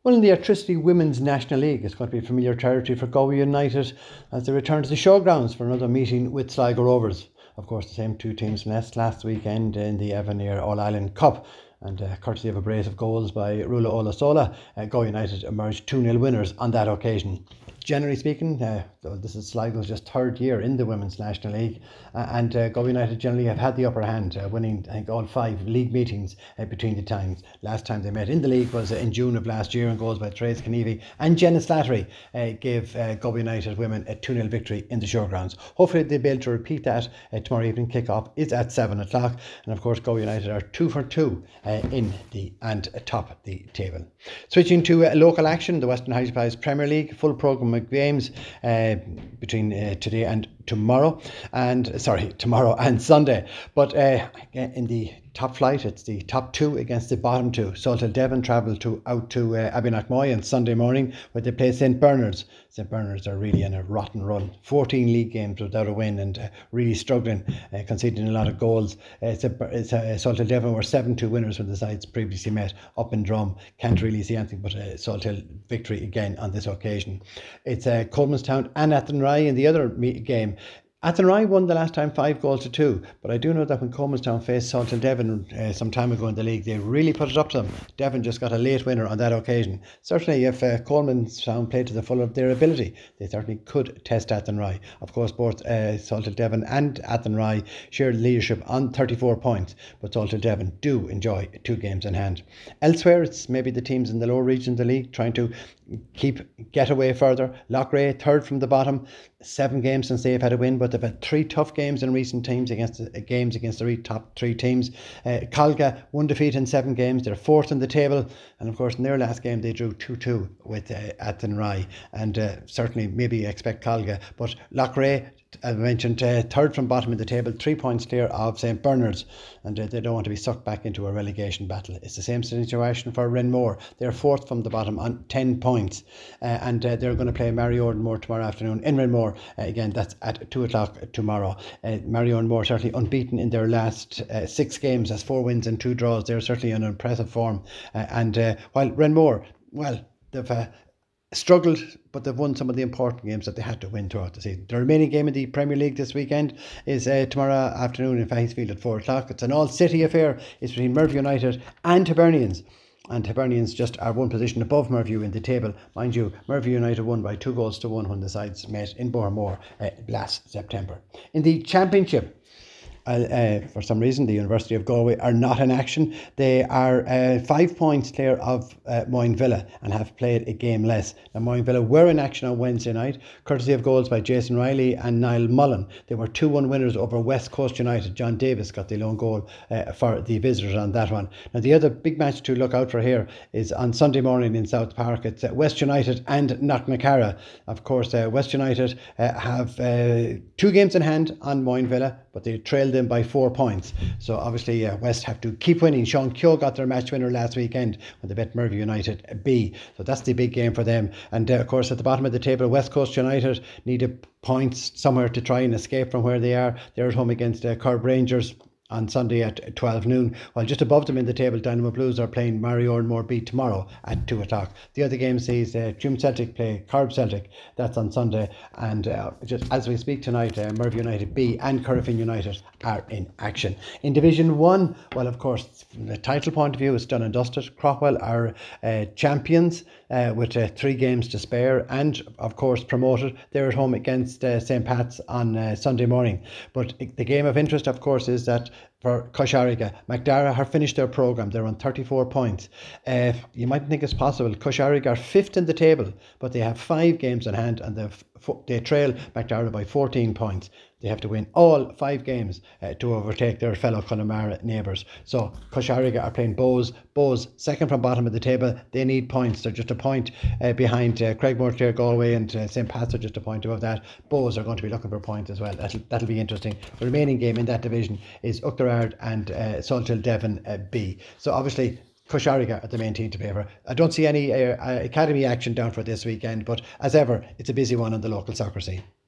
Well, in the Electricity Women's National League, it's going to be familiar territory for Galway United as they return to the showgrounds for another meeting with Sligo Rovers. Of course, the same two teams met last weekend in the Avenir All-Ireland Cup. And courtesy of a brace of goals by Rula Olasola, Galway United emerged 2-0 winners on that occasion. Generally speaking, this is Sligo's just third year in the Women's National League, and Galway United generally have had the upper hand, winning, I think, all 5 league meetings between the times. Last time they met in the league was in June of last year, and goals by Therese Kenevi and Jenna Slattery gave Galway United women a 2-0 victory in the showgrounds. Hopefully they'll be able to repeat that tomorrow evening. Kick-off is at 7 o'clock, and of course Galway United are 2 for 2 and atop the table. Switching to local action, the Western Hydro Premier League, full programme of games between today and tomorrow and Sunday. But in the top flight, it's the top 2 against the bottom 2. Salthill Devon travel out to Abbeyknockmoy on Sunday morning, where they play St Bernard's. St Bernard's are really in a rotten run, 14 league games without a win, and really struggling, conceding a lot of goals. Salthill Devon were 7-2 winners when the sides previously met up in Drum. Can't really see anything but a Salthill victory again on this occasion. It's Colemanstown and Athenry in the other game. Athenry won the last time 5-2, but I do know that when Colemanstown faced Salthill Devon some time ago in the league, they really put it up to them. Devon just got a late winner on that occasion. Certainly, if Colemanstown played to the full of their ability, they certainly could test Athenry. Of course, both Salthill Devon and Athenry share leadership on 34 points, but Salthill Devon do enjoy 2 games in hand. Elsewhere, it's maybe the teams in the lower region of the league trying to get away further. Loughrea, third from the bottom, 7 games since they've had a win, but they've had 3 tough games in recent times against the top 3 teams. Colga, 1 defeat in 7 games. They're 4th in the table, and of course in their last game they drew 2-2 with Athenry, and certainly maybe expect Colga. But Loughrea, as I mentioned, 3rd from bottom in the table, 3 points clear of St Bernard's, and they don't want to be sucked back into a relegation battle. It's the same situation for Renmore. They're 4th from the bottom on 10 points, and they're going to play Mariownmore tomorrow afternoon in Renmore. Again, that's at 2 o'clock tomorrow. Mariownmore certainly unbeaten in their last 6 games, has 4 wins and 2 draws. They're certainly in impressive form, and while Renmore, well, they've struggled, but they've won some of the important games that they had to win throughout the season. The remaining game in the Premier League this weekend is tomorrow afternoon in Fahinsfield at 4 o'clock. It's an all-city affair. It's between Merview United and Hibernians. And Hibernians just are 1 position above Merview in the table. Mind you, Merview United won by 2-1 when the sides met in Bohermore last September. In the Championship, for some reason, the University of Galway are not in action. They are 5 points clear of Moyne and have played a game less. Now, Moyne were in action on Wednesday night, courtesy of goals by Jason Riley and Niall Mullen. They were 2-1 winners over West Coast United. John Davis got the lone goal for the visitors on that one. Now, the other big match to look out for here is on Sunday morning in South Park. It's West United and Knocknacarra. Of course, West United have 2 games in hand on Moyne, but they trailed them by 4 points. So obviously West have to keep winning. Sean Keogh got their match winner last weekend when they bet Merview United B. So that's the big game for them. And of course at the bottom of the table, West Coast United need points somewhere to try and escape from where they are. They're at home against Corb Rangers on Sunday at 12 noon, while just above them in the table, Dynamo Blues are playing Mariownmore B tomorrow at 2 o'clock. The other game sees Jim Celtic play Corb Celtic. That's on Sunday, and just as we speak tonight, Merview United B and Corofin United are in action. In Division 1, well, of course, from the title point of view, it's done and dusted. Craughwell are champions with 3 games to spare, and of course promoted. They're at home against St Pat's on Sunday morning. But the game of interest, of course, is that for Coshariga, Macdara have finished their programme. They're on 34 points. You might think it's possible. Coshariga are 5th in the table, but they have 5 games in hand, and they trail Macdara by 14 points. They have to win all 5 games to overtake their fellow Connemara neighbours. So Coshariga are playing Bowes. Bowes, 2nd from bottom of the table. They need points. They're just a point behind Craigmore, Clare, Galway, and St Pat's are just a point above that. Bowes are going to be looking for points as well. That'll be interesting. The remaining game in that division is Uachtarard and Salthill Devon B. So obviously Coshariga are the main team to play for. I don't see any academy action down for this weekend, but as ever, it's a busy one on the local soccer scene.